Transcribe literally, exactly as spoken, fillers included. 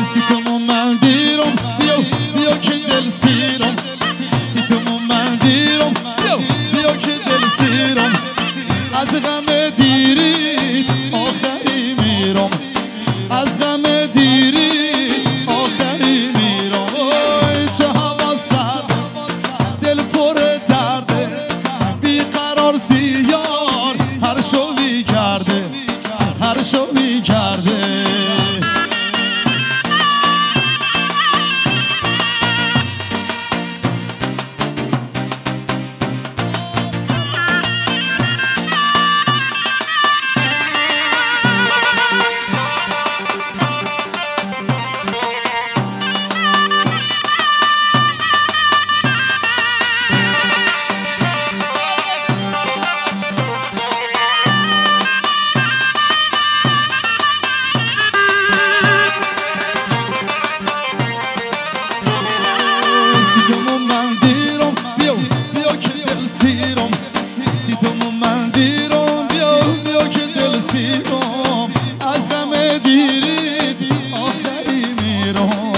سیتمو من دیرم بیا بیا که دل سیرم سیتمو من دیرم بیا بیا که دل سیرم از غم دیرید آخری میرم از غم دیرید آخری میرم اوی چه هوا سرد دل پر درده بیقرار سیار هر شوی کرده هر شوی کرده سیتمو من دیرم بیا بیا که دل سیرم سیتمو من دیرم بیا بیا که دل سیرم از غم دیرید آخری میرم